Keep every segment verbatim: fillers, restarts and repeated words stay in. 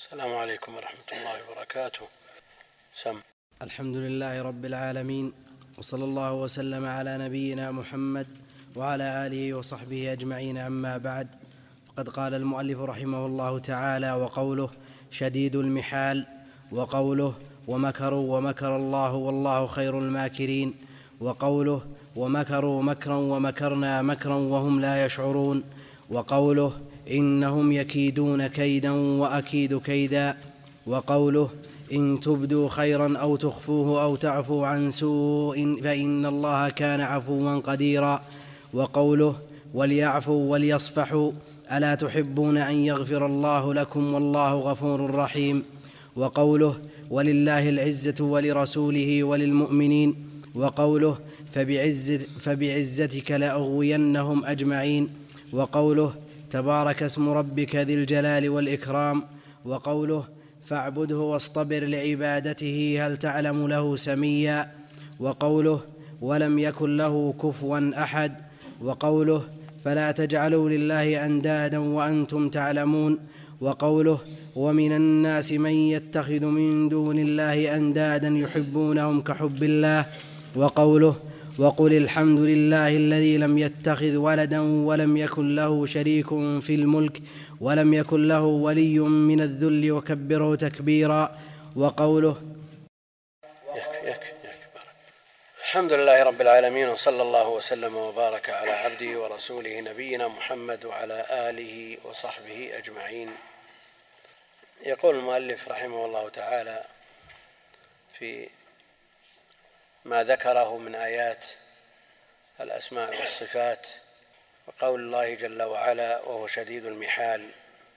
السلام عليكم ورحمة الله وبركاته. سم. الحمد لله رب العالمين، وصلى الله وسلم على نبينا محمد وعلى آله وصحبه أجمعين. أما بعد، فقد قال المؤلف رحمه الله تعالى: وقوله شديد المحال، وقوله ومكروا ومكر الله والله خير الماكرين، وقوله ومكروا مكرا ومكرنا مكرا وهم لا يشعرون، وقوله إنهم يكيدون كيدا وأكيد كيدا، وقوله إن تبدوا خيرا أو تخفوه أو تعفوا عن سوء فإن الله كان عفوا قديرا، وقوله وليعفوا وليصفحوا ألا تحبون أن يغفر الله لكم والله غفور رحيم، وقوله ولله العزة ولرسوله وللمؤمنين، وقوله فبعزت فبعزتك لأغوينهم أجمعين، وقوله تبارك اسم ربك ذي الجلال والإكرام، وقوله فاعبده واصطبر لعبادته هل تعلم له سميا، وقوله ولم يكن له كفوا أحد، وقوله فلا تجعلوا لله أندادا وأنتم تعلمون، وقوله ومن الناس من يتخذ من دون الله أندادا يحبونهم كحب الله، وقوله وقل الحمد لله الذي لم يتخذ ولدا ولم يكن له شريك في الملك ولم يكن له ولي من الذل وكبره تكبيرا، وقوله يكفي يكفي يكفي. الحمد لله رب العالمين، وصلى الله وسلم وبارك على عبده ورسوله نبينا محمد وعلى آله وصحبه أجمعين. يقول المؤلف رحمه الله تعالى في ما ذكره من آيات الأسماء والصفات، وقول الله جل وعلا وهو شديد المحال.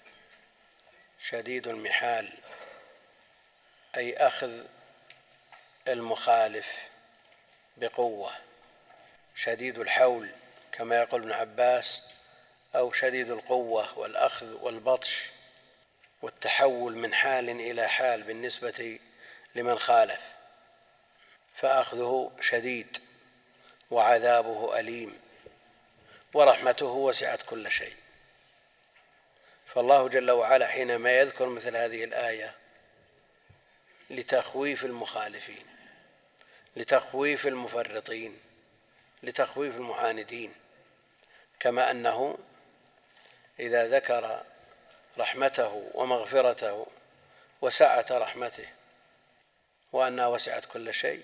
شديد المحال أي أخذ المخالف بقوة، شديد الحول كما يقول ابن عباس، أو شديد القوة والأخذ والبطش والتحول من حال إلى حال بالنسبة لمن خالف، فأخذه شديد وعذابه أليم ورحمته وسعت كل شيء. فالله جل وعلا حينما يذكر مثل هذه الآية لتخويف المخالفين، لتخويف المفرطين، لتخويف المعاندين، كما أنه إذا ذكر رحمته ومغفرته وسعة رحمته وأنها وسعت كل شيء،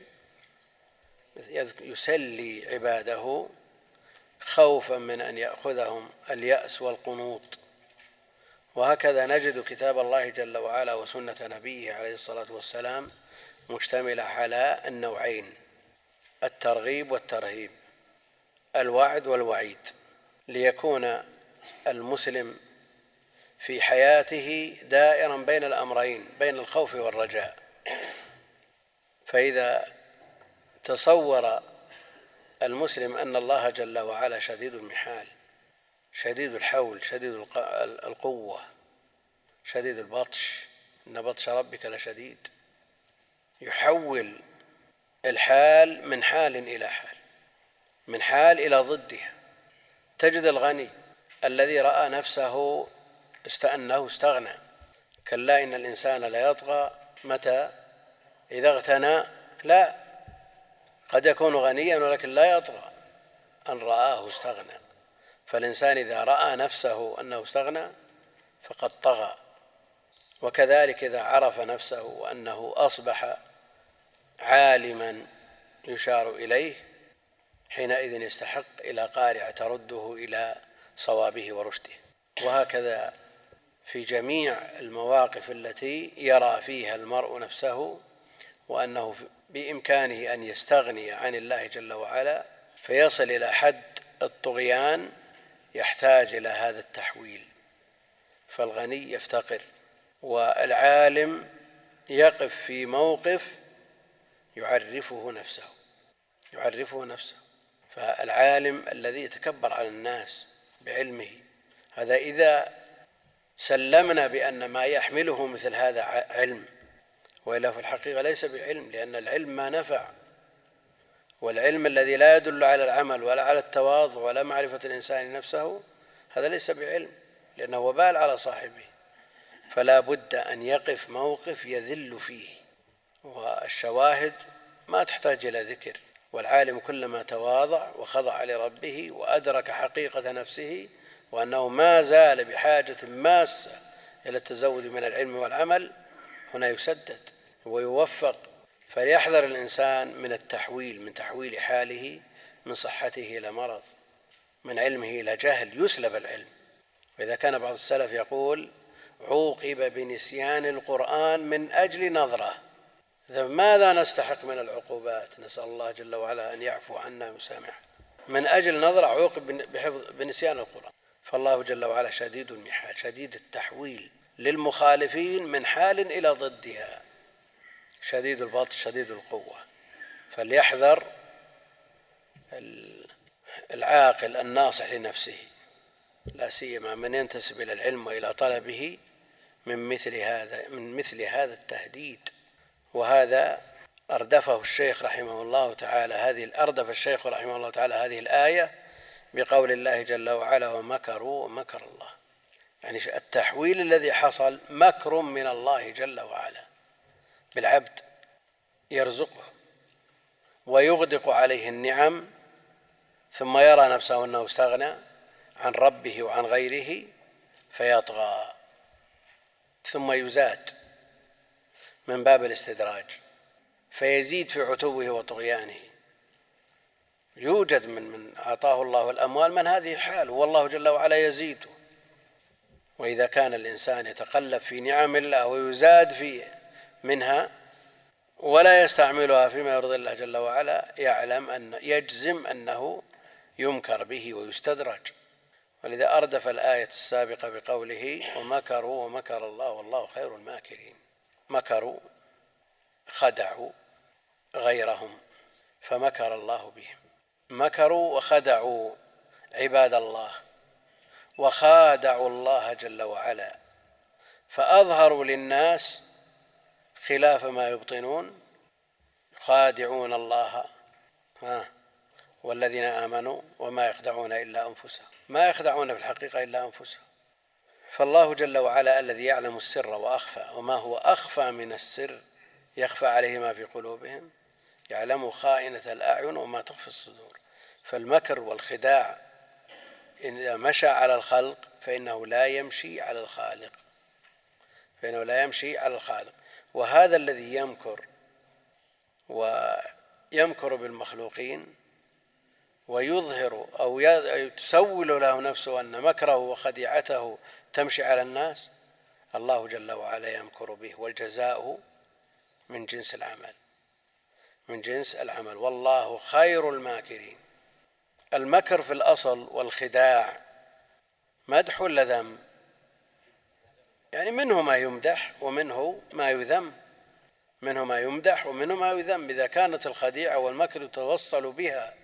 يسلي عباده خوفا من أن يأخذهم اليأس والقنوط. وهكذا نجد كتاب الله جل وعلا وسنة نبيه عليه الصلاة والسلام مشتملة على النوعين: الترغيب والترهيب، الوعد والوعيد، ليكون المسلم في حياته دائرا بين الأمرين، بين الخوف والرجاء. فإذا تصور المسلم أن الله جل وعلا شديد المحال، شديد الحول، شديد القوة، شديد البطش، إن بطش ربك لشديد، يحول الحال من حال إلى حال، من حال إلى ضدها. تجد الغني الذي رأى نفسه استأنه استغنى، كلا إن الإنسان ليطغى متى إذا اغتنى. لا، قد يكون غنيا ولكن لا يطغى أن رآه استغنى. فالإنسان إذا رأى نفسه أنه استغنى فقد طغى، وكذلك إذا عرف نفسه وأنه أصبح عالما يشار إليه، حينئذ يستحق إلى قارعة ترده إلى صوابه ورشده. وهكذا في جميع المواقف التي يرى فيها المرء نفسه وأنه بإمكانه أن يستغني عن الله جل وعلا فيصل إلى حد الطغيان، يحتاج إلى هذا التحويل. فالغني يفتقر، والعالم يقف في موقف يعرفه نفسه، يعرفه نفسه. فالعالم الذي يتكبر على الناس بعلمه، هذا إذا سلمنا بأن ما يحمله مثل هذا علم، وإلا في الحقيقة ليس بعلم، لأن العلم ما نفع. والعلم الذي لا يدل على العمل ولا على التواضع ولا معرفة الإنسان نفسه، هذا ليس بعلم، لأنه وبال على صاحبه. فلا بد أن يقف موقف يذل فيه، والشواهد ما تحتاج إلى ذكر. والعالم كلما تواضع وخضع لربه وأدرك حقيقة نفسه وأنه ما زال بحاجة ماسة إلى التزود من العلم والعمل، هنا يسدد ويوفق. فليحذر الإنسان من التحويل، من تحويل حاله من صحته إلى مرض، من علمه إلى جهل، يسلب العلم. وإذا كان بعض السلف يقول عوقب بنسيان القرآن من أجل نظرة، ماذا نستحق من العقوبات؟ نسأل الله جل وعلا أن يعفو عنا ويسامحنا. من أجل نظرة عوقب بحفظ بنسيان القرآن. فالله جل وعلا شديد المحال، شديد التحويل للمخالفين من حال إلى ضدها، شديد البطش شديد القوة. فليحذر العاقل الناصح لنفسه، لا سيما من ينتسب إلى العلم وإلى طلبه، من مثل هذا من مثل هذا التهديد. وهذا أردفه الشيخ رحمه الله تعالى هذه أردف الشيخ رحمه الله تعالى هذه الآية بقول الله جل وعلا ومكروا ومكر الله. يعني التحويل الذي حصل مكر من الله جل وعلا بالعبد، يرزقه ويغدق عليه النعم، ثم يرى نفسه أنه استغنى عن ربه وعن غيره فيطغى، ثم يزاد من باب الاستدراج فيزيد في عتوه وطغيانه. يوجد من من أعطاه الله الأموال من هذه الحال، والله جل وعلا يزيده. وإذا كان الإنسان يتقلب في نعم الله ويزاد فيه منها ولا يستعملها فيما يرضي الله جل وعلا، يعلم أن يجزم أنه يمكر به ويستدرج. ولذا أردف الآية السابقة بقوله ومكروا ومكر الله والله خير الماكرين. مكروا، خدعوا غيرهم فمكر الله بهم. مكروا وخدعوا عباد الله وخادعوا الله جل وعلا، فأظهروا للناس خلاف ما يبطنون، يخادعون الله ها والذين آمنوا وما يخدعون إلا أنفسهم، ما يخدعون في الحقيقة إلا أنفسهم. فالله جل وعلا الذي يعلم السر وأخفى، وما هو أخفى من السر يخفى عليه ما في قلوبهم، يعلم خائنة الأعين وما تخفي الصدور. فالمكر والخداع إذا مشى على الخلق فإنه لا يمشي على الخالق، فإنه لا يمشي على الخالق. وهذا الذي يمكر ويمكر بالمخلوقين ويظهر أو تسول له نفسه أن مكره وخديعته تمشي على الناس، الله جل وعلا يمكر به، والجزاء من جنس العمل، من جنس العمل، والله خير الماكرين. المكر في الأصل والخداع مدح ولا ذم؟ يعني منه ما يمدح ومنه ما يذم، منه ما يمدح ومنه ما يذم. إذا كانت الخديعة والمكر يتوصل بها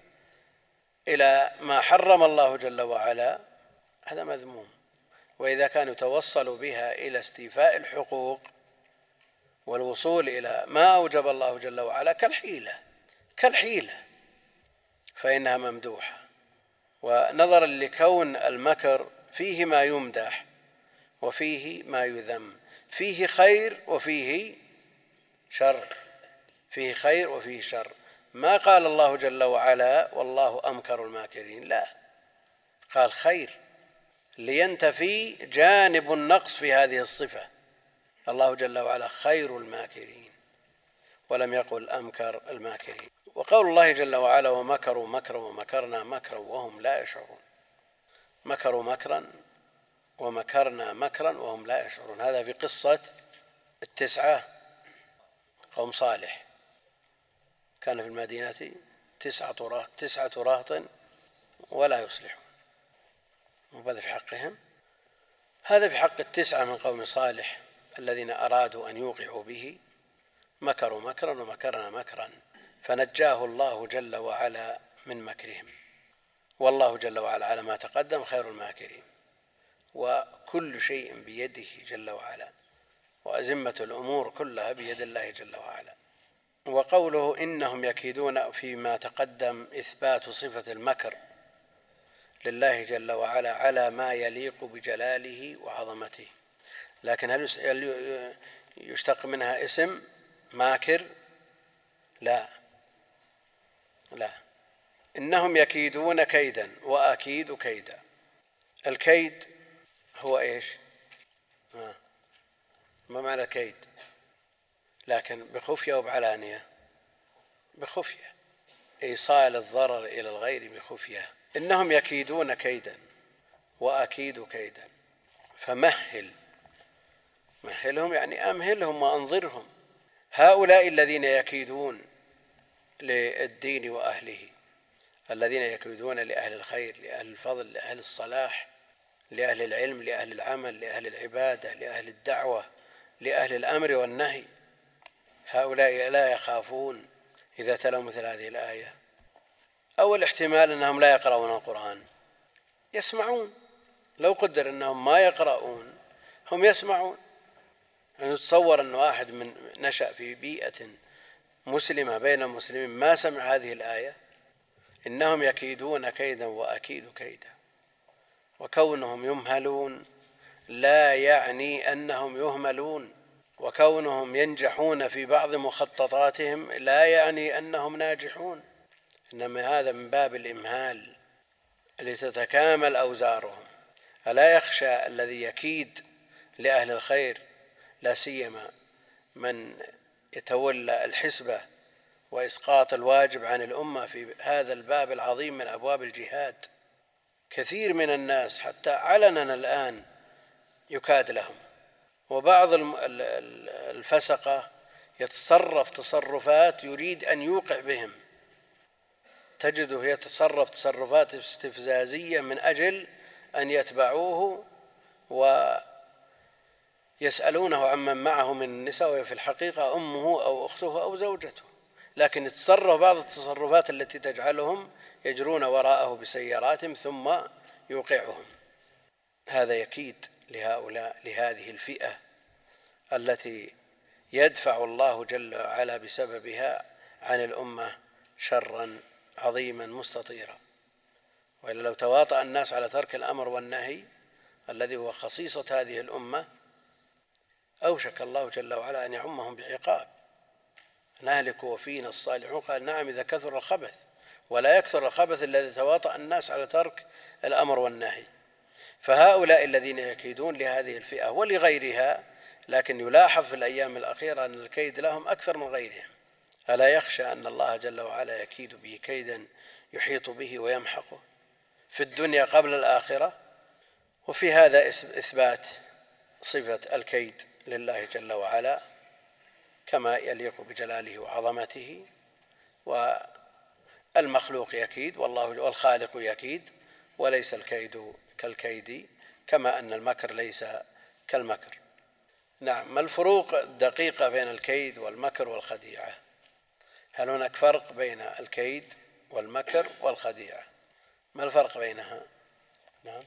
إلى ما حرم الله جل وعلا هذا مذموم، وإذا كان يتوصل بها إلى استيفاء الحقوق والوصول إلى ما أوجب الله جل وعلا كالحيلة كالحيلة فإنها ممدوحة. ونظرا لكون المكر فيه ما يمدح وفيه ما يذم، فيه خير وفيه شر، فيه خير وفيه شر. ما قال الله جل وعلا والله أمكر الماكرين، لا، قال خير لينتفي جانب النقص في هذه الصفة. الله جل وعلا خير الماكرين ولم يقل أمكر الماكرين. وقول الله جل وعلا ومكروا مكرا ومكرنا مكرا وهم لا يشعرون، مكروا مكرا ومكرنا مكرا وهم لا يشعرون. هذا في قصة التسعة قوم صالح، كان في المدينة تسعة تسعة رهط ولا يصلحون، وهذا في حقهم. هذا في حق التسعة من قوم صالح الذين أرادوا أن يوقعوا به، مكروا مكرا ومكرنا مكرا فنجاه الله جل وعلا من مكرهم. والله جل وعلا على ما تقدم خير الماكرين، وكل شيء بيده جل وعلا، وأزمة الأمور كلها بيد الله جل وعلا. وقوله إنهم يكيدون فيما تقدم إثبات صفة المكر لله جل وعلا على ما يليق بجلاله وعظمته، لكن هل يشتق منها اسم ماكر؟ لا لا. إنهم يكيدون كيدا وأكيد كيدا. الكيد هو إيش؟ آه. ما معنى الكيد؟ لكن بخفية وبعلانية. بخفية، إيصال الضرر إلى الغير بخفية. إنهم يكيدون كيدا وأكيد كيدا فمهل. مهلهم يعني أمهلهم وأنظرهم. هؤلاء الذين يكيدون للدين وأهله، الذين يكيدون لأهل الخير، لأهل الفضل، لأهل الصلاح، لأهل العلم، لأهل العمل، لأهل العبادة، لأهل الدعوة، لأهل الأمر والنهي، هؤلاء لا يخافون إذا تلوا مثل هذه الآية. أول احتمال أنهم لا يقرؤون القرآن، يسمعون. لو قدر أنهم ما يقرؤون هم يسمعون. يعني نتصور أن واحد من نشأ في بيئة مسلمة بين المسلمين ما سمع هذه الآية، إنهم يكيدون كيدا وأكيد كيدا. وكونهم يمهلون لا يعني أنهم يهملون، وكونهم ينجحون في بعض مخططاتهم لا يعني أنهم ناجحون، إنما هذا من باب الإمهال لتتكامل أوزارهم. ألا يخشى الذي يكيد لأهل الخير، لا سيما من يتولى الحسبة وإسقاط الواجب عن الأمة في هذا الباب العظيم من أبواب الجهاد؟ كثير من الناس حتى علنا الآن يكاد لهم، وبعض الفسقة يتصرف تصرفات يريد أن يوقع بهم، تجده يتصرف تصرفات استفزازية من أجل أن يتبعوه ويسألونه عمن معه من النساء، وفي الحقيقة أمه أو أخته أو زوجته، لكن يتصرف بعض التصرفات التي تجعلهم يجرون وراءه بسياراتهم ثم يوقعهم. هذا يكيد لهؤلاء، لهذه الفئة التي يدفع الله جل وعلا بسببها عن الأمة شرا عظيما مستطيرا. وإلا لو تواطأ الناس على ترك الأمر والنهي الذي هو خصيصة هذه الأمة أوشك الله جل وعلا أن يعمهم بعقاب. نهلك وفينا الصالحون. قال نعم إذا كثر الخبث، ولا يكثر الخبث الذي تواطأ الناس على ترك الأمر والنهي. فهؤلاء الذين يكيدون لهذه الفئة ولغيرها، لكن يلاحظ في الأيام الأخيرة أن الكيد لهم أكثر من غيرهم. ألا يخشى أن الله جل وعلا يكيد به كيدا يحيط به ويمحقه في الدنيا قبل الآخرة؟ وفي هذا إثبات صفة الكيد لله جل وعلا كما يليق بجلاله وعظمته. والمخلوق يكيد والله والخالق يكيد، وليس الكيد كالكيد، كما أن المكر ليس كالمكر. نعم. ما الفروق الدقيقة بين الكيد والمكر والخديعة؟ هل هناك فرق بين الكيد والمكر والخديعة؟ ما الفرق بينها؟ نعم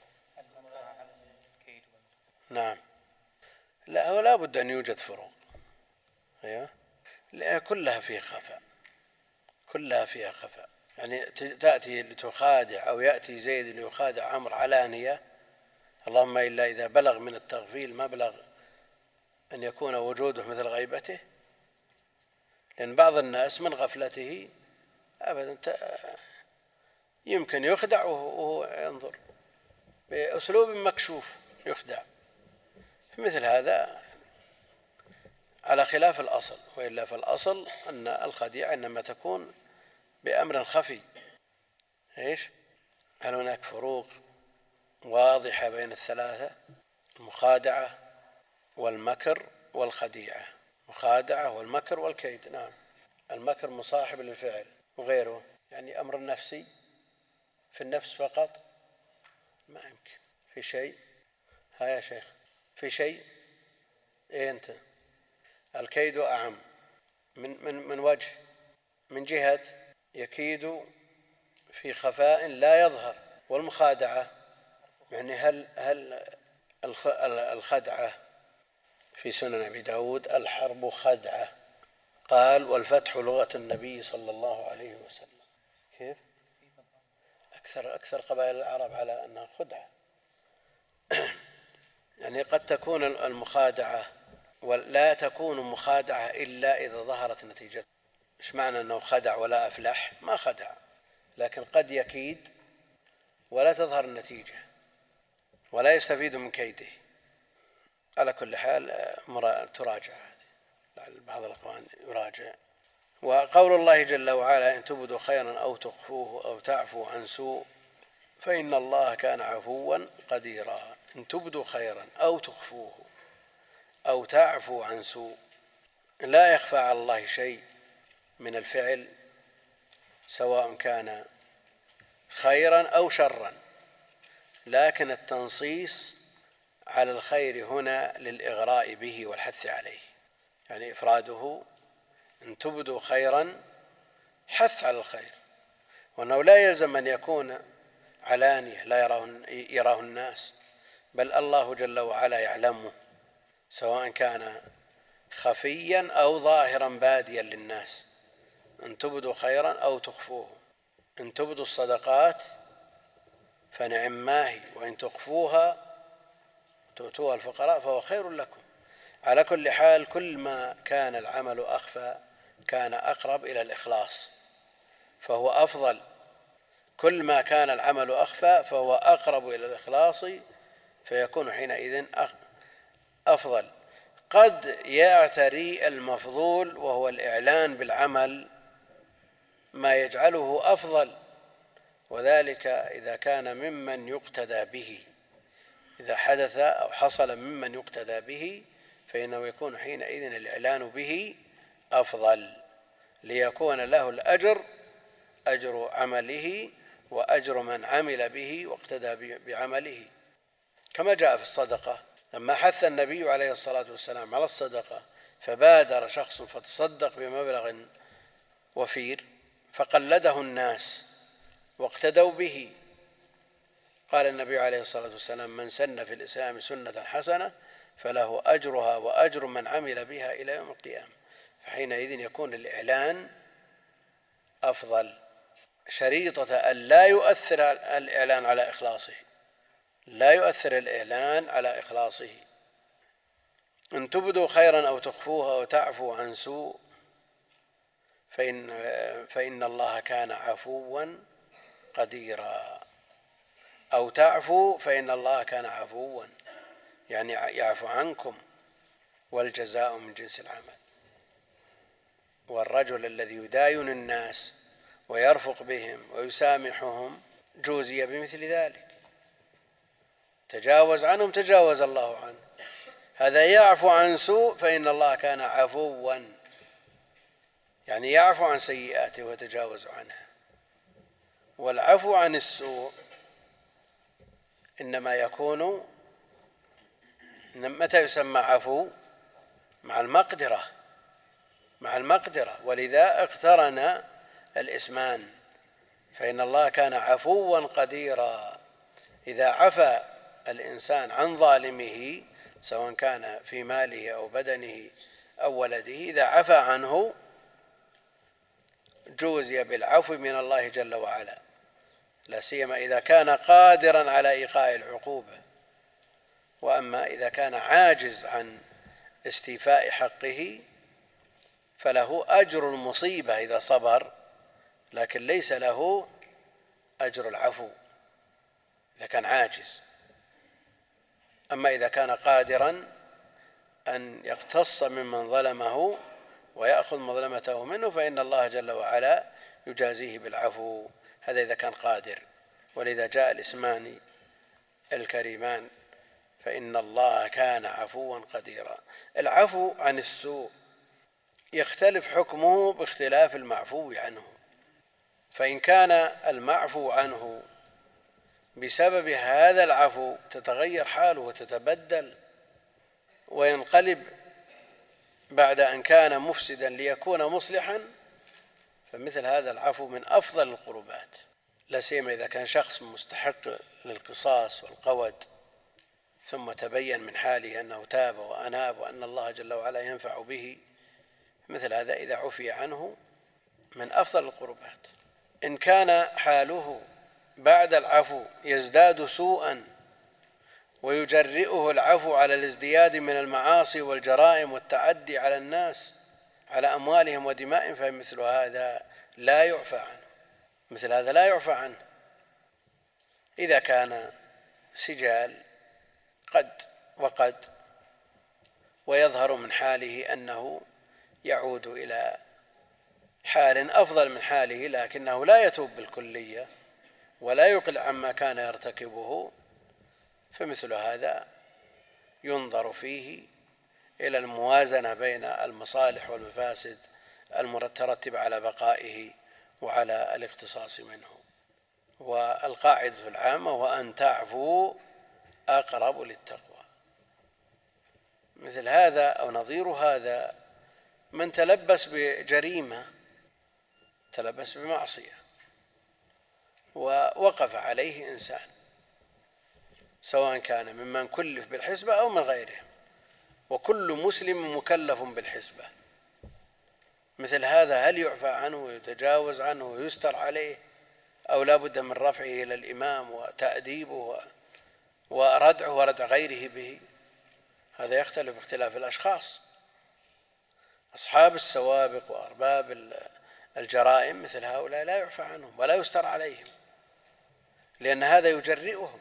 نعم لا ولا بد أن يوجد فروق. أيوة. لا كلها فيها خفاء، كلها فيها خفاء. يعني تأتي لتخادع أو يأتي زيد ليخادع عمرو علانية، اللهم إلا إذا بلغ من التغفيل مبلغ أن يكون وجوده مثل غيبته. لأن بعض الناس من غفلته أبدا يمكن يخدع وهو ينظر بأسلوب مكشوف، يخدع. في مثل هذا على خلاف الأصل، وإلا فالأصل أن الخديعة إنما تكون بأمر خفي. إيش؟ هل هناك فروق واضحة بين الثلاثة؟ المخادعة والمكر والخديعة. مخادعة والمكر والكيد. نعم. المكر مصاحب للفعل وغيره، يعني أمر نفسي في النفس فقط ما يمكن. في شيء ها يا شيخ في شيء إيه أنت؟ الكيد أعم من من من وجه، من جهة يكيد في خفاء لا يظهر. والمخادعة يعني هل هل الخدعة في سنن أبي داود الحرب خدعة، قال والفتح لغة النبي صلى الله عليه وسلم. كيف؟ أكثر أكثر قبائل العرب على أنها خدعة. يعني قد تكون المخادعة ولا تكون مخادعة إلا إذا ظهرت نتيجة. إيش معنى أنه خدع ولا أفلح؟ ما خدع، لكن قد يكيد ولا تظهر النتيجة ولا يستفيد من كيده. على كل حال تراجع هذه، بعض الأخوان يراجع. وقول الله جل وعلا: إن تبدوا خيرا أو تخفوه أو تعفوا عن سوء فإن الله كان عفوا قديرا. إن تبدوا خيرا أو تخفوه أو تعفوا عن سوء، لا يخفى على الله شيء من الفعل سواء كان خيرا أو شرا، لكن التنصيص على الخير هنا للإغراء به والحث عليه، يعني إفراده إن تبدوا خيرا حث على الخير، وأنه لا يلزم أن يكون علانية لا يراه, يراه الناس، بل الله جل وعلا يعلمه سواء كان خفيا أو ظاهرا باديا للناس. إن تبدوا خيرا أو تخفوه، إن تبدوا الصدقات فنعم ما هي، وإن تخفوها تؤتوها الفقراء فهو خير لكم. على كل حال كل ما كان العمل أخفى كان أقرب إلى الإخلاص فهو أفضل، كل ما كان العمل أخفى فهو أقرب إلى الإخلاص فيكون حينئذ أفضل. قد يعتري المفضول وهو الإعلان بالعمل ما يجعله أفضل، وذلك إذا كان ممن يقتدى به، إذا حدث أو حصل ممن يقتدى به فإنه يكون حينئذ الإعلان به أفضل، ليكون له الأجر أجر عمله وأجر من عمل به واقتدى بعمله. كما جاء في الصدقة لما حث النبي عليه الصلاة والسلام على الصدقة فبادر شخص فتصدق بمبلغ وفير فقلده الناس واقتدوا به، قال النبي عليه الصلاة والسلام: من سن في الإسلام سنة حسنة فله أجرها وأجر من عمل بها إلى يوم القيامة. فحينئذ يكون الإعلان أفضل، شريطة أن لا يؤثر الإعلان على إخلاصه، لا يؤثر الإعلان على إخلاصه. إن تبدوا خيرا أو تخفوها أو تعفوا عن سوء فإن, فإن الله كان عفوا قديرا. أو تعفوا فإن الله كان عفوا، يعني يعفو عنكم، والجزاء من جنس العمل. والرجل الذي يداين الناس ويرفق بهم ويسامحهم جوزي بمثل ذلك، تجاوز عنهم تجاوز الله عنه. هذا يعفو عن سوء فإن الله كان عفوا، يعني يعفو عن سيئاته وتجاوز عنها. والعفو عن السوء إنما يكون متى يسمى عفو؟ مع المقدرة، مع المقدرة، ولذا اقترن الاسمان. فإن الله كان عفوا قديرا، إذا عفى الإنسان عن ظالمه سواء كان في ماله أو بدنه أو ولده، إذا عفى عنه جوزي بالعفو من الله جل وعلا، لا سيما إذا كان قادرا على إيقاع العقوبة. وأما إذا كان عاجز عن استيفاء حقه فله أجر المصيبة إذا صبر، لكن ليس له أجر العفو إذا كان عاجز. أما إذا كان قادرا أن يقتص ممن ظلمه ويأخذ مظلمته منه فإن الله جل وعلا يجازيه بالعفو، هذا إذا كان قادر. ولذا جاء الاسمان الكريمان: فإن الله كان عفوا قديرا. العفو عن السوء يختلف حكمه باختلاف المعفو عنه، فإن كان المعفو عنه بسبب هذا العفو تتغير حاله وتتبدل وينقلب بعد أن كان مفسدا ليكون مصلحا، فمثل هذا العفو من أفضل القربات، لا سيما إذا كان شخص مستحق للقصاص والقود ثم تبين من حاله أنه تاب وأناب وأن الله جل وعلا ينفع به، مثل هذا إذا عفي عنه من أفضل القربات. إن كان حاله بعد العفو يزداد سوءا ويجرئه العفو على الازدياد من المعاصي والجرائم والتعدي على الناس على أموالهم ودمائهم، فمثل هذا لا يعفى عنه، مثل هذا لا يعفى عنه. إذا كان سجال قد وقد ويظهر من حاله أنه يعود إلى حال أفضل من حاله، لكنه لا يتوب بالكلية ولا يقلع عما كان يرتكبه، فمثل هذا ينظر فيه إلى الموازنة بين المصالح والمفاسد المترتبة على بقائه وعلى الاقتصاص منه. والقاعدة العامة وأن تعفوا أقرب للتقوى. مثل هذا أو نظير هذا من تلبس بجريمة، تلبس بمعصية ووقف عليه إنسان، سواء كان ممن كلف بالحسبة أو من غيرهم، وكل مسلم مكلف بالحسبة، مثل هذا هل يعفى عنه ويتجاوز عنه ويستر عليه، أو لا بد من رفعه إلى الإمام وتأديبه وردعه وردع غيره به؟ هذا يختلف باختلاف الأشخاص. أصحاب السوابق وأرباب الجرائم مثل هؤلاء لا يعفى عنهم ولا يستر عليهم، لأن هذا يجرئهم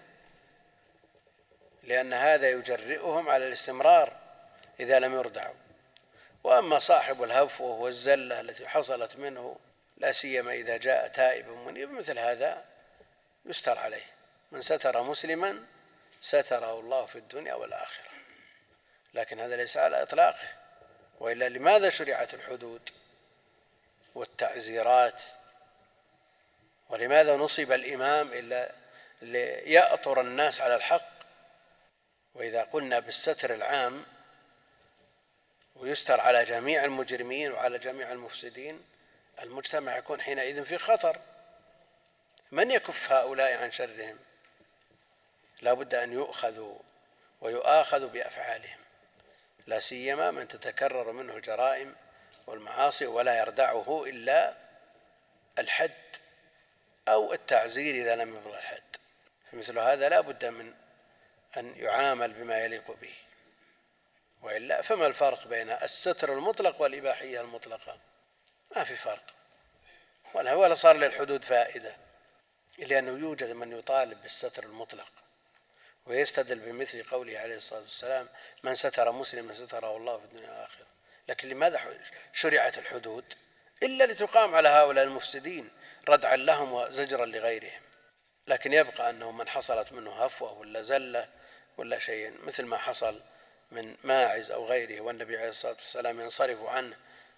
لأن هذا يجرئهم على الاستمرار إذا لم يردعوا. وأما صاحب الهفوة والزلة التي حصلت منه، لا سيما إذا جاء تائبا منيبا، مثل هذا يستر عليه. من ستر مسلما ستره الله في الدنيا والآخرة. لكن هذا ليس على إطلاقه، وإلا لماذا شرعت الحدود والتعزيرات؟ ولماذا نصب الإمام إلا ليأطر الناس على الحق؟ وإذا قلنا بالستر العام ويستر على جميع المجرمين وعلى جميع المفسدين، المجتمع يكون حينئذ في خطر. من يكف هؤلاء عن شرهم؟ لا بد أن يؤخذوا ويؤاخذوا بأفعالهم، لا سيما من تتكرر منه الجرائم والمعاصي ولا يردعه إلا الحد أو التعزير إذا لم يبلغ الحد، فمثل هذا لا بد من أن يعامل بما يليق به. وإلا فما الفرق بين الستر المطلق والإباحية المطلقة؟ ما في فرق، ولا صار للحدود فائدة، لأنه يوجد من يطالب بالستر المطلق ويستدل بمثل قوله عليه الصلاة والسلام: من ستر مسلما ستره الله في الدنيا والآخرة. لكن لماذا شرعت الحدود؟ إلا لتقام على هؤلاء المفسدين ردعا لهم وزجرا لغيرهم. لكن يبقى أنه من حصلت منه هفوة ولا زلة ولا شيء، مثل ما حصل من ماعز أو غيره، والنبي عليه الصلاة والسلام ينصرف عنه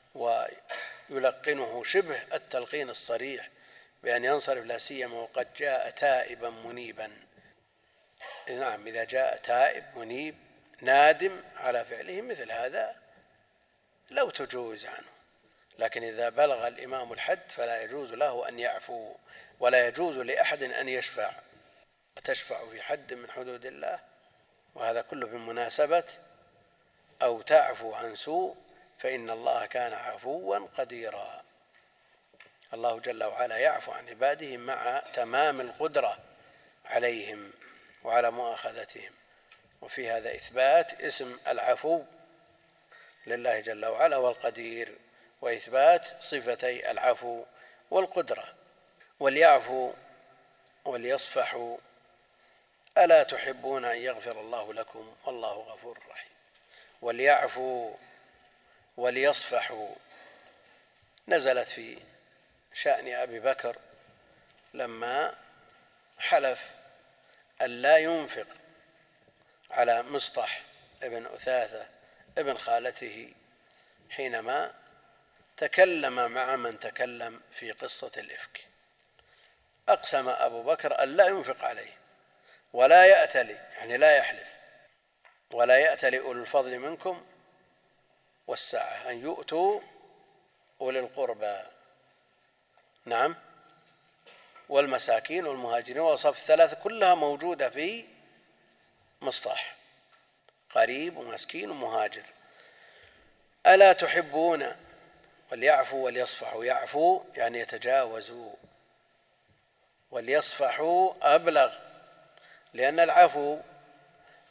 ويلقنه شبه التلقين الصريح بأن ينصرف، لا سيما وقد جاء تائبا منيبا. نعم، إذا جاء تائب منيب نادم على فعله مثل هذا لو تجوز عنه، لكن إذا بلغ الإمام الحد فلا يجوز له أن يعفو، ولا يجوز لأحد أن يشفع تشفع في حد من حدود الله، وهذا كله بمناسبة أو تعفو عن سوء فإن الله كان عفوا قديرا. الله جل وعلا يعفو عن عباده مع تمام القدرة عليهم وعلى مؤاخذتهم، وفي هذا إثبات اسم العفو لله جل وعلا والقدير، وإثبات صفتي العفو والقدرة. وليعفوا وليصفحوا ألا تحبون أن يغفر الله لكم والله غفور رحيم. وليعفوا وليصفحوا نزلت في شأن أبي بكر لما حلف أن لا ينفق على مصطح ابن أثاثة ابن خالته حينما تكلم مع من تكلم في قصة الإفك. أقسم أبو بكر أن لا ينفق عليه ولا يأتلي، يعني لا يحلف، ولا يأتلي أولو الفضل منكم والسعة أن يؤتوا أولي القربى، نعم، والمساكين والمهاجرين، وصف الثلاث كلها موجودة في مصطح، قريب ومسكين ومهاجر. ألا تحبون، وليعفوا وليصفحوا، يعفوا يعني يتجاوزوا، وليصفحوا أبلغ، لأن العفو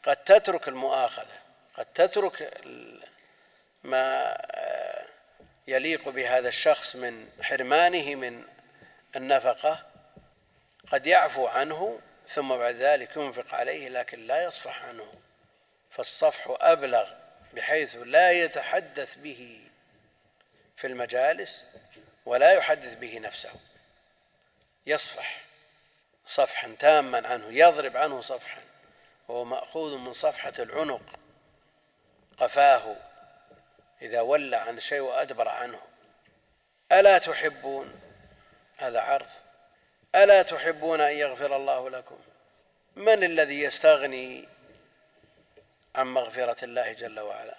قد تترك المؤاخذة، قد تترك ما يليق بهذا الشخص من حرمانه من النفقة، قد يعفو عنه ثم بعد ذلك ينفق عليه لكن لا يصفح عنه. فالصفح أبلغ بحيث لا يتحدث به في المجالس ولا يحدث به نفسه، يصفح صفحا تاما عنه، يضرب عنه صفحا، وهو مأخوذ من صفحة العنق، قفاه إذا ولى عن شيء وأدبر عنه. ألا تحبون، هذا عرض، ألا تحبون أن يغفر الله لكم؟ من الذي يستغني عن مغفرة الله جل وعلا؟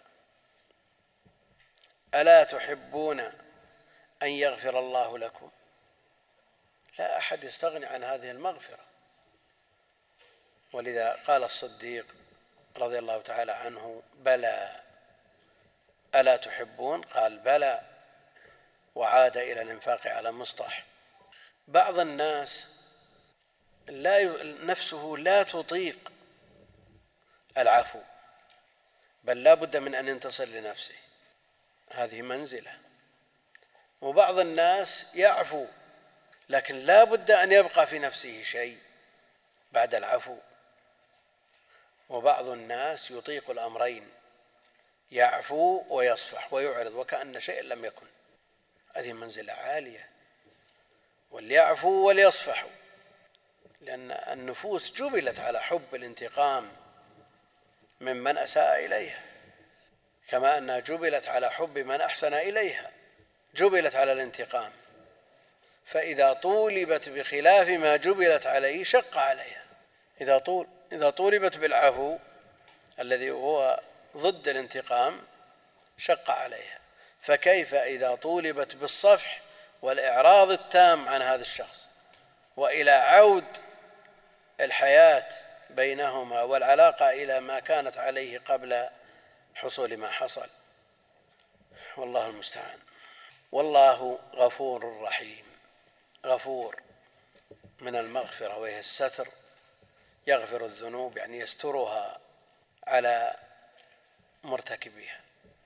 ألا تحبون أن يغفر الله لكم؟ لا أحد يستغني عن هذه المغفرة. ولذا قال الصديق رضي الله تعالى عنه: بلى. ألا تحبون؟ قال بلى، وعاد إلى الإنفاق على مصطح. بعض الناس لا ي... نفسه لا تطيق العفو، بل لا بد من أن ينتصر لنفسه، هذه منزلة. وبعض الناس يعفو لكن لا بد أن يبقى في نفسه شيء بعد العفو. وبعض الناس يطيق الأمرين، يعفو ويصفح ويعرض وكأن شيء لم يكن، هذه منزلة عالية. وليعفوا وليصفحوا، لأن النفوس جبلت على حب الانتقام ممن أساء إليها، كما أنها جبلت على حب من أحسن إليها، جبلت على الانتقام. فإذا طولبت بخلاف ما جبلت عليه شق عليها. إذا طول إذا طولبت بالعفو الذي هو ضد الانتقام شق عليها، فكيف إذا طولبت بالصفح والإعراض التام عن هذا الشخص وإلى عود الحياة بينهما والعلاقة إلى ما كانت عليه قبل حصول ما حصل. والله المستعان. والله غفور رحيم. غفور من المغفرة وهي الستر، يغفر الذنوب يعني يسترها على مرتكبها.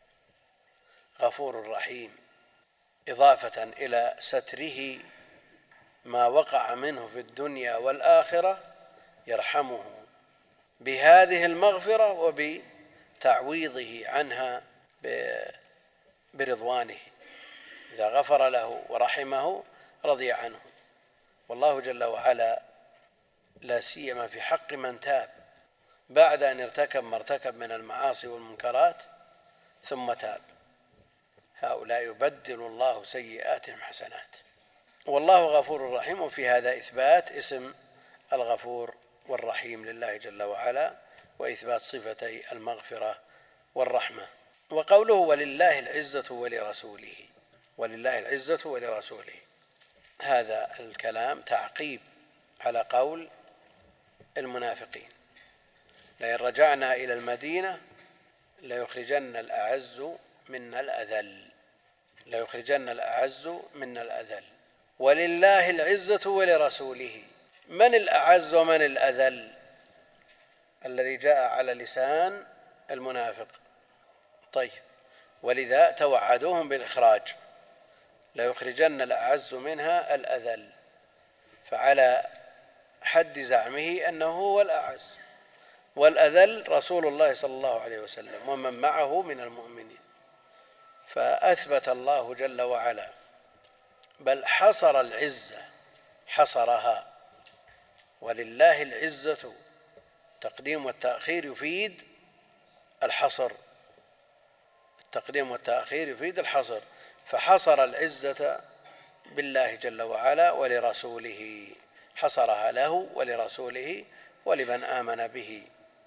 غفور رحيم إضافة إلى ستره ما وقع منه في الدنيا والآخرة، يرحمه بهذه المغفرة وبتعويضه عنها برضوانه. إذا غفر له ورحمه رضي عنه. والله جل وعلا لا سيما في حق من تاب بعد أن ارتكب ما ارتكب من المعاصي والمنكرات ثم تاب، هؤلاء يبدل الله سيئاتهم حسنات. والله غفور رحيم. وفي هذا إثبات اسم الغفور والرحيم لله جل وعلا، وإثبات صفتي المغفرة والرحمة. وقوله ولله العزة ولرسوله، ولله العزة ولرسوله، هذا الكلام تعقيب على قول المنافقين: لئن رجعنا إلى المدينة ليخرجن الأعز منا الأذل، ليخرجن الأعز منا الأذل. ولله العزة ولرسوله، من الأعز ومن الأذل الذي جاء على لسان المنافق؟ طيب، ولذا توعدوهم بالإخراج، ليخرجن الأعز منها الأذل، فعلى حد زعمه أنه هو الأعز، والأذل رسول الله صلى الله عليه وسلم ومن معه من المؤمنين. فأثبت الله جل وعلا، بل حصر العزة، حصرها. ولله العزة، التقديم والتأخير يفيد الحصر، التقديم والتأخير يفيد الحصر، فحصر العزة بالله جل وعلا ولرسوله، حصرها له ولرسوله ولمن آمن به.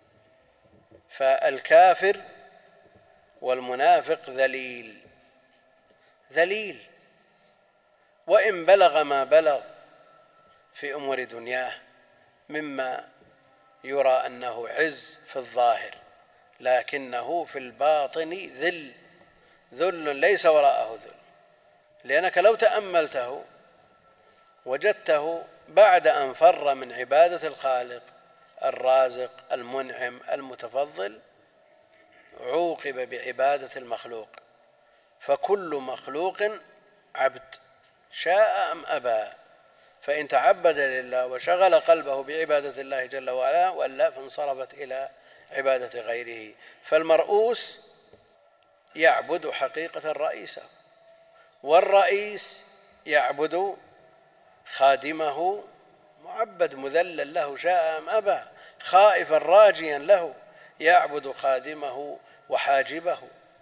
فالكافر والمنافق ذليل، ذليل وإن بلغ ما بلغ في أمور دنياه مما يرى أنه عز في الظاهر، لكنه في الباطن ذل، ذل ليس وراءه ذل. لأنك لو تأملته وجدته بعد أن فر من عبادة الخالق الرازق المنعم المتفضل عوقب بعبادة المخلوق، فكل مخلوق عبد شاء أم أبى، فإن تعبد لله وشغل قلبه بعبادة الله جل وعلا وإلا فانصرفت إلى عبادة غيره. فالمرؤوس يعبد حقيقة رئيسه، والرئيس يعبد خادمه، معبد مذلل له شاء أم أبى، خائفا راجيا له، يعبد خادمه وحاجبه،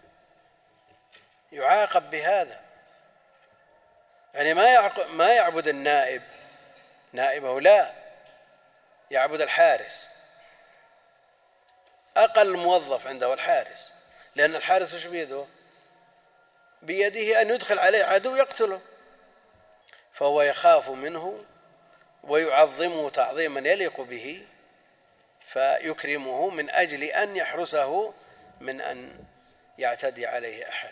يعاقب بهذا. يعني ما يعبد النائب نائبه، لا، يعبد الحارس، أقل موظف عنده الحارس، لأن الحارس ايش بيده؟ بيده أن يدخل عليه عدو يقتله، فهو يخاف منه ويعظمه تعظيما يليق به، فيكرمه من أجل أن يحرسه من أن يعتدي عليه أحد.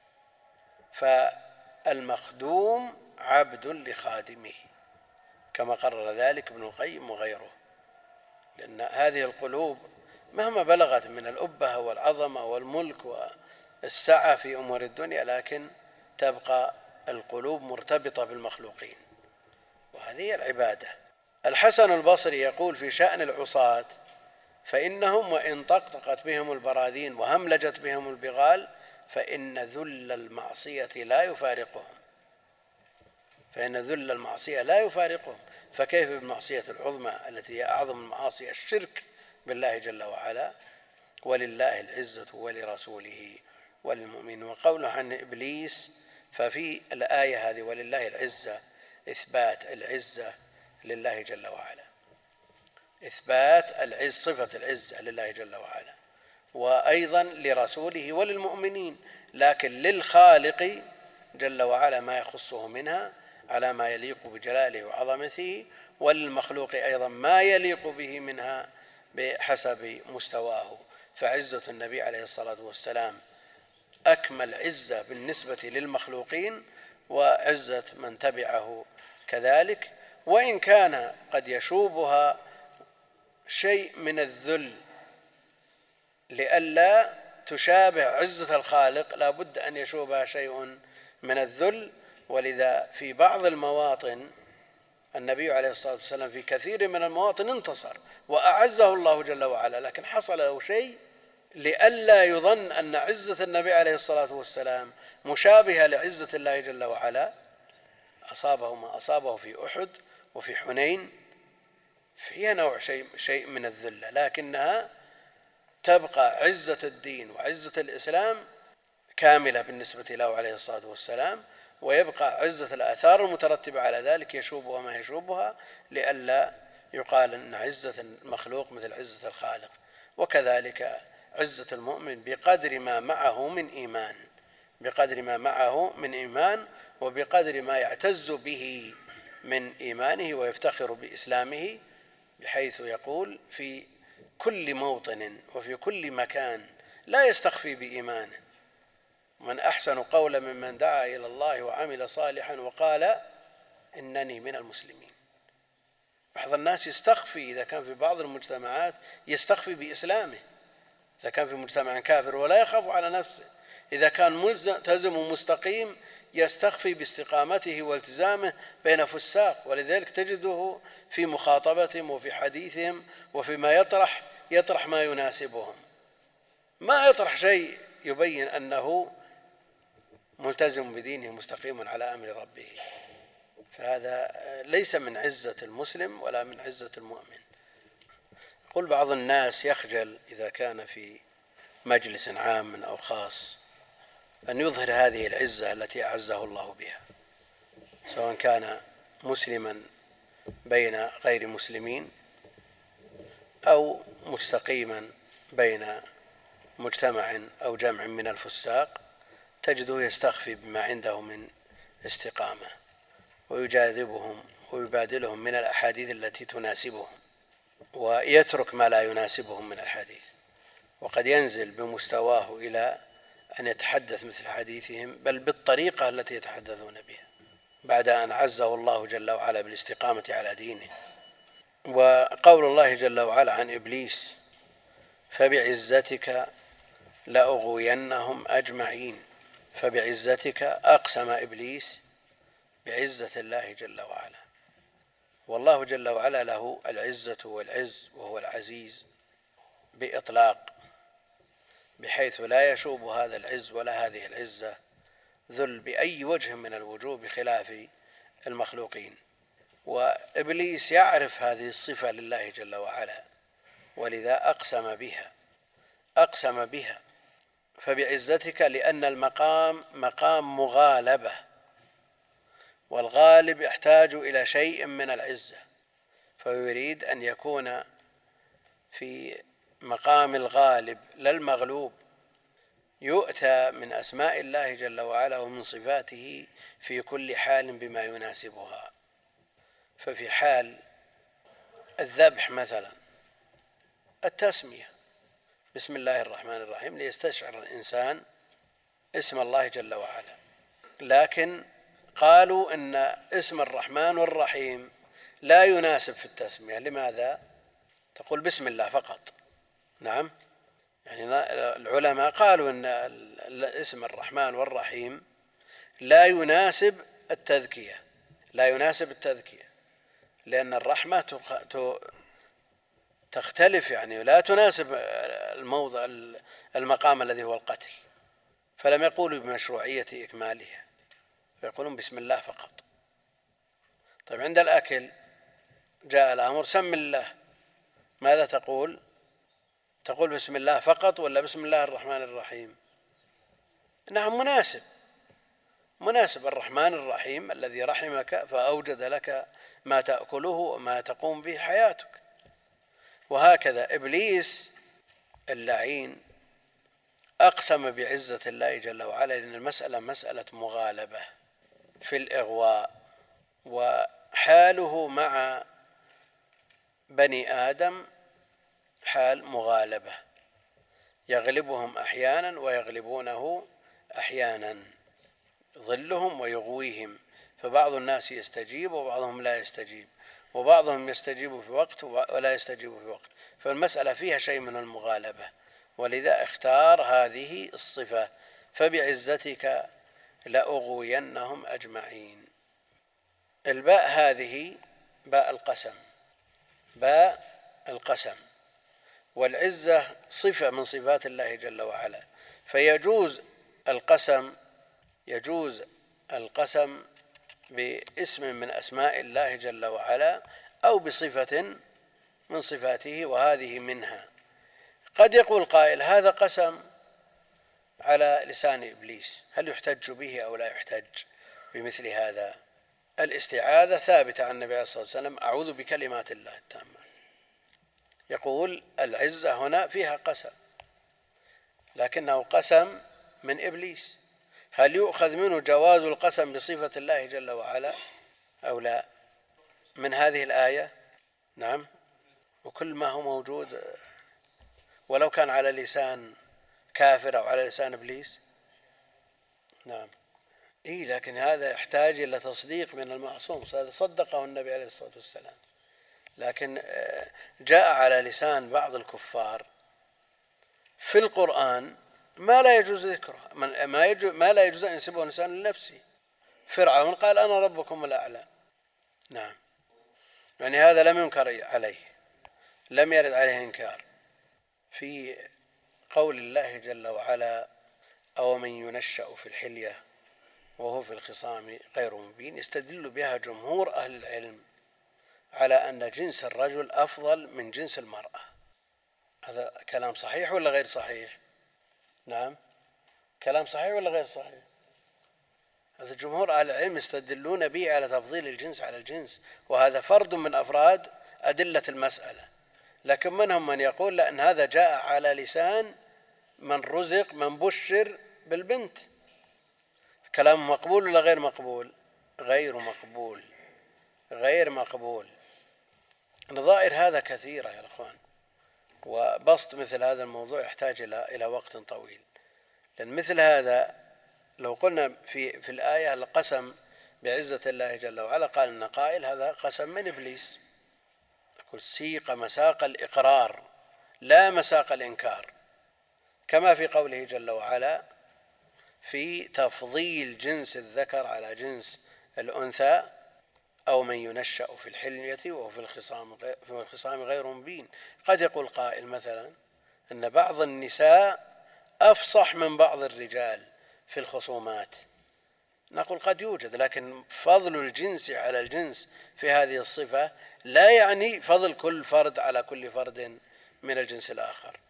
فالمخدوم عبد لخادمه كما قرر ذلك ابن القيم وغيره، لأن هذه القلوب مهما بلغت من الأبهة والعظمة والملك والسعة في أمور الدنيا، لكن تبقى القلوب مرتبطة بالمخلوقين، وهذه العبادة. الحسن البصري يقول في شأن العصاة: فإنهم وإن طقطقت بهم البراذين وهملجت بهم البغال فإن ذل المعصية لا يفارقهم، فإن ذل المعصية لا يفارقهم. فكيف بالمعصية العظمى التي هي أعظم المعاصي، الشرك بالله جل وعلا؟ ولله العزة ولرسوله وللمؤمنين. وقوله عن إبليس، ففي الآية هذه ولله العزة إثبات العزة لله جل وعلا، إثبات العز، صفة العزة لله جل وعلا، وأيضا لرسوله وللمؤمنين، لكن للخالق جل وعلا ما يخصه منها على ما يليق بجلاله وعظمته، وللمخلوق أيضا ما يليق به منها بحسب مستواه. فعزة النبي عليه الصلاة والسلام أكمل عزة بالنسبة للمخلوقين، وعزة من تبعه كذلك، وإن كان قد يشوبها شيء من الذل لئلا تشابه عزة الخالق، لا بد أن يشوبها شيء من الذل. ولذا في بعض المواطن النبي عليه الصلاة والسلام في كثير من المواطن انتصر وأعزه الله جل وعلا، لكن حصل له شيء لئلا يظن أن عزة النبي عليه الصلاة والسلام مشابهة لعزة الله جل وعلا، أصابه ما أصابه في أحد وفي حنين، فيها نوع شيء, شيء من الذلة، لكنها تبقى عزة الدين وعزة الإسلام كاملة بالنسبة له عليه الصلاة والسلام، ويبقى عزة الآثار المترتبة على ذلك يشوبها ما يشوبها، لئلا يقال أن عزة المخلوق مثل عزة الخالق. وكذلك عزة المؤمن بقدر ما معه من إيمان، بقدر ما معه من إيمان وبقدر ما يعتز به من إيمانه ويفتخر بإسلامه، بحيث يقول في كل موطن وفي كل مكان لا يستخفي بإيمانه: من أحسن قولا ممن دعا إلى الله وعمل صالحا وقال إنني من المسلمين. بعض الناس يستخفي إذا كان في بعض المجتمعات، يستخفي بإسلامه، إذا كان في مجتمع كافر ولا يخاف على نفسه، إذا كان ملتزم ومستقيم يستخفي باستقامته والتزامه بين فساق. ولذلك تجده في مخاطبتهم وفي حديثهم وفيما يطرح يطرح ما يناسبهم، ما يطرح شيء يبين أنه ملتزم بدينه مستقيم على أمر ربه. فهذا ليس من عزة المسلم ولا من عزة المؤمن. يقول بعض الناس يخجل إذا كان في مجلس عام أو خاص أن يظهر هذه العزة التي أعزه الله بها، سواء كان مسلما بين غير مسلمين أو مستقيما بين مجتمع أو جمع من الفساق، تجده يستخفي بما عنده من استقامة ويجاذبهم ويبادلهم من الأحاديث التي تناسبهم، ويترك ما لا يناسبهم من الحديث، وقد ينزل بمستواه إلى أن يتحدث مثل حديثهم، بل بالطريقة التي يتحدثون بها، بعد أن عزه الله جل وعلا بالاستقامة على دينه. وقول الله جل وعلا عن إبليس: فبعزتك لأغوينهم أجمعين. فبعزتك أقسم إبليس بعزة الله جل وعلا، والله جل وعلا له العزة والعز، وهو العزيز بإطلاق، بحيث لا يشوب هذا العز ولا هذه العزة ذل بأي وجه من الوجوه بخلاف المخلوقين. وإبليس يعرف هذه الصفة لله جل وعلا، ولذا أقسم بها أقسم بها فبعزتك، لأن المقام مقام مغالبة، والغالب يحتاج إلى شيء من العزة، فيريد أن يكون في مقام الغالب لا المغلوب. يؤتى من أسماء الله جل وعلا ومن صفاته في كل حال بما يناسبها. ففي حال الذبح مثلا التسمية بسم الله الرحمن الرحيم ليستشعر الإنسان اسم الله جل وعلا، لكن قالوا إن اسم الرحمن والرحيم لا يناسب في التسمية. لماذا؟ تقول بسم الله فقط. نعم، يعني العلماء قالوا إن اسم الرحمن والرحيم لا يناسب التذكية لا يناسب التذكية لأن الرحمة تختلف، يعني لا تناسب الموضع المقام الذي هو القتل، فلم يقولوا بمشروعية إكمالها، فيقولون بسم الله فقط. طيب عند الأكل جاء الأمر سم الله، ماذا تقول؟ تقول بسم الله فقط ولا بسم الله الرحمن الرحيم؟ نعم، مناسب مناسب الرحمن الرحيم الذي رحمك فأوجد لك ما تأكله وما تقوم به حياتك. وهكذا إبليس اللعين أقسم بعزة الله جل وعلا، لأن المسألة مسألة مغالبة في الإغواء، وحاله مع بني آدم حال مغالبة، يغلبهم أحيانا ويغلبونه أحيانا، ظلهم ويغويهم، فبعض الناس يستجيب وبعضهم لا يستجيب، وبعضهم يستجيب في وقت ولا يستجيب في وقت، فالمسألة فيها شيء من المغالبة، ولذا اختار هذه الصفة: فبعزتك لأغوينهم أجمعين. الباء هذه باء القسم باء القسم والعزة صفة من صفات الله جل وعلا، فيجوز القسم يجوز القسم باسم من أسماء الله جل وعلا أو بصفة من صفاته، وهذه منها. قد يقول قائل: هذا قسم على لسان إبليس، هل يحتج به أو لا يحتج بمثل هذا؟ الاستعاذة ثابتة عن النبي صلى الله عليه وسلم: أعوذ بكلمات الله التامة. يقول العزة هنا فيها قسم، لكنه قسم من إبليس، هل يؤخذ منه جواز القسم بصفة الله جل وعلا أو لا من هذه الآية؟ نعم، وكل ما هو موجود ولو كان على لسان كافر أو على لسان إبليس. نعم، إيه، لكن هذا يحتاج إلى تصديق من المعصوم، هذا صدقه النبي عليه الصلاة والسلام، لكن جاء على لسان بعض الكفار في القرآن ما لا يجوز ذكره، ما, يجوز ما لا يجوز أن ينسبه الإنسان لنفسه. فرعون قال: أنا ربكم الأعلى. نعم، يعني هذا لم ينكر عليه، لم يرد عليه إنكار. في قول الله جل وعلا: أو من ينشأ في الحلية وهو في الخصام غير مبين، يستدل بها جمهور أهل العلم على أن جنس الرجل أفضل من جنس المرأة. هذا كلام صحيح ولا غير صحيح؟ نعم، كلام صحيح ولا غير صحيح؟ هذا جمهور أهل العلم يستدلون به على تفضيل الجنس على الجنس، وهذا فرد من أفراد أدلة المسألة. لكن منهم من يقول لأن هذا جاء على لسان من رزق من بشر بالبنت. كلام مقبول ولا غير مقبول؟ غير مقبول غير مقبول. نظائر هذا كثيرة يا أخوان، وبسط مثل هذا الموضوع يحتاج إلى إلى وقت طويل، لأن مثل هذا لو قلنا في في الآية القسم بعزة الله جل وعلا، قال إن قائل هذا قسم من إبليس، يقول سيق مساق الإقرار لا مساق الإنكار، كما في قوله جل وعلا في تفضيل جنس الذكر على جنس الأنثى: أو من ينشأ في الحلية وهو في الخصام في الخصام غير مبين. قد يقول قائل مثلا أن بعض النساء أفصح من بعض الرجال في الخصومات، نقول قد يوجد، لكن فضل الجنس على الجنس في هذه الصفة لا يعني فضل كل فرد على كل فرد من الجنس الآخر.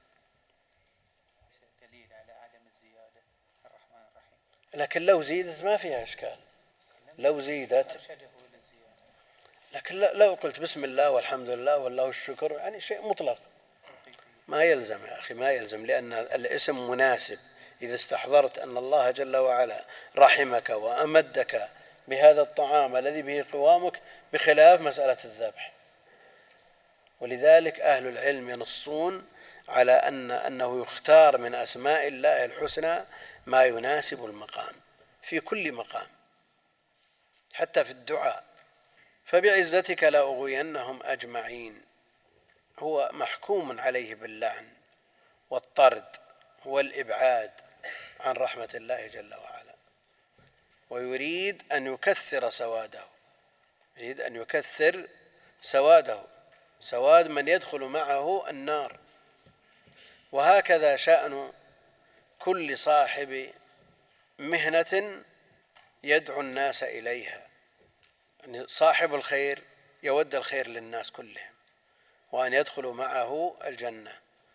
دليل على عدم الزيادة الرحمن الرحيم، لكن لو زيدت ما فيها إشكال، لو زيدت، لكن لو قلت بسم الله والحمد لله والله الشكر يعني شيء مطلق ما يلزم يا أخي، ما يلزم، لأن الاسم مناسب. إذا استحضرت أن الله جل وعلا رحمك وأمدك بهذا الطعام الذي به قوامك، بخلاف مسألة الذبح. ولذلك أهل العلم ينصون على أن أنه يختار من أسماء الله الحسنى ما يناسب المقام في كل مقام، حتى في الدعاء: فبعزتك لأغوينهم أجمعين. هو محكوم عليه باللعن والطرد والإبعاد عن رحمة الله جل وعلا، ويريد أن يكثر سواده، يريد أن يكثر سواده، سواد من يدخل معه النار. وهكذا شأن كل صاحب مهنة يدعو الناس إليها، يعني صاحب الخير يود الخير للناس كلهم وأن يدخلوا معه الجنة،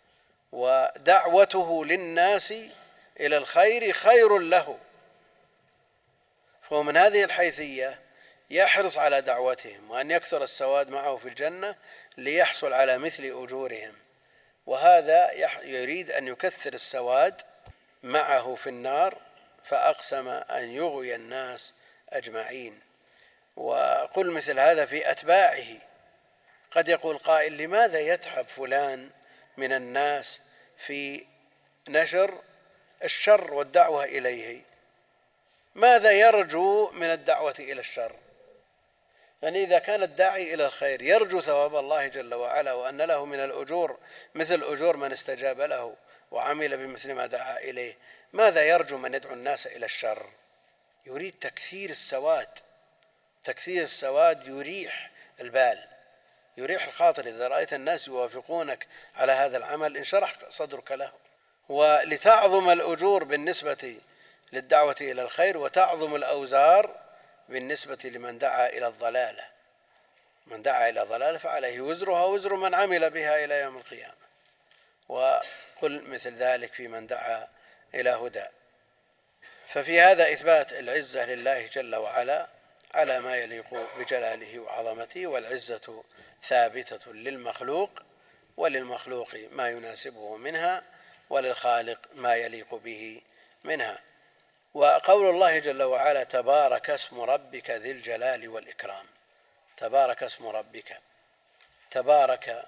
ودعوته للناس إلى الخير خير له، فهو من هذه الحيثية يحرص على دعوتهم وأن يكثر السواد معه في الجنة ليحصل على مثل أجورهم، وهذا يريد أن يكثر السواد معه في النار، فأقسم أن يغوي الناس أجمعين. وقل مثل هذا في أتباعه. قد يقول قائل: لماذا يتعب فلان من الناس في نشر الشر والدعوة إليه؟ ماذا يرجو من الدعوة إلى الشر؟ يعني إذا كان الداعي إلى الخير يرجو ثواب الله جل وعلا وأن له من الأجور مثل أجور من استجاب له وعمل بمثل ما دعا إليه، ماذا يرجو من يدعو الناس إلى الشر؟ يريد تكثير السواد. تكثير السواد يريح البال، يريح الخاطر. إذا رأيت الناس يوافقونك على هذا العمل انشرح صدرك له. ولتعظم الأجور بالنسبة للدعوة إلى الخير، وتعظم الأوزار بالنسبة لمن دعا إلى الضلالة. من دعا إلى ضلالة فعليه وزرها وزر من عمل بها إلى يوم القيامة. وقل مثل ذلك في من دعا إلى هدى. ففي هذا إثبات العزة لله جل وعلا على ما يليق بجلاله وعظمته، والعزة ثابتة للمخلوق، وللمخلوق ما يناسبه منها، وللخالق ما يليق به منها. وقول الله جل وعلا: تبارك اسم ربك ذي الجلال والإكرام. تبارك اسم ربك، تبارك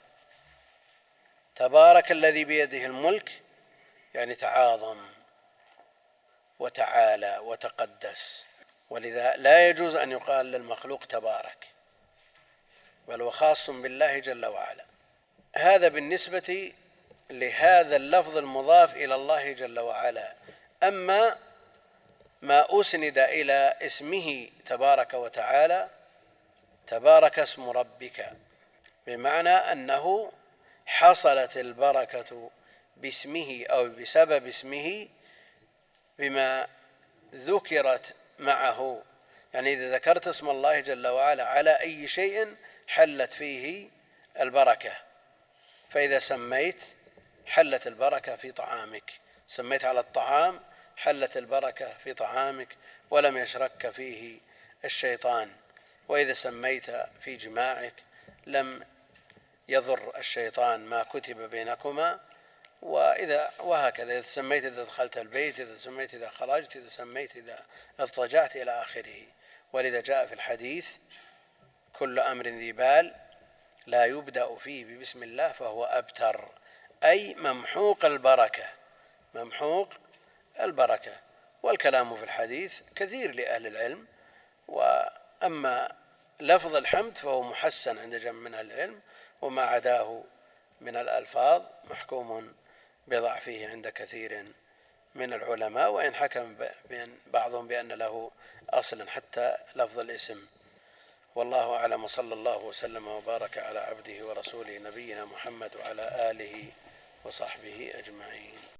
تبارك الذي بيده الملك، يعني تعاظم وتعالى وتقدس، ولذا لا يجوز أن يقال للمخلوق تبارك، بل هو خاص بالله جل وعلا. هذا بالنسبة لهذا اللفظ المضاف إلى الله جل وعلا. أما ما أسند إلى اسمه تبارك وتعالى: تبارك اسم ربك، بمعنى أنه حصلت البركة باسمه أو بسبب اسمه بما ذكرت معه. يعني إذا ذكرت اسم الله جل وعلا على أي شيء حلت فيه البركة. فإذا سميت حلت البركة في طعامك، سميت على الطعام حلت البركة في طعامك ولم يشرك فيه الشيطان. وإذا سميت في جماعك لم يضر الشيطان ما كتب بينكما. وإذا وهكذا إذا سميت إذا دخلت البيت، إذا سميت إذا خرجت، إذا سميت إذا اضطجعت إلى آخره. ولذا جاء في الحديث: كل أمر ذي بال لا يبدأ فيه ببسم الله فهو أبتر، أي ممحوق البركة، ممحوق البركة. والكلام في الحديث كثير لأهل العلم. وأما لفظ الحمد فهو محسن عند جمع من أهل العلم، وما عداه من الألفاظ محكوم بضعفه عند كثير من العلماء، وإن حكم بعضهم بأن له أصلا حتى لفظ الاسم. والله أعلم، وصلى الله وسلم وبارك على عبده ورسوله نبينا محمد وعلى آله وصحبه أجمعين.